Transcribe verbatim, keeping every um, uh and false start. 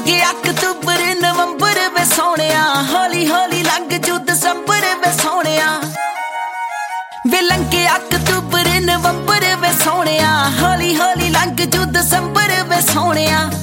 लंघे October नवंबर वे सोहणिया, हौली हौली लंघ जू दसंबर वे सोहणिया। वे लंघे अक्तूबर नवंबर वे सोहणिया, हौली हौली लंघ जू दसंबर वे सोहणिया।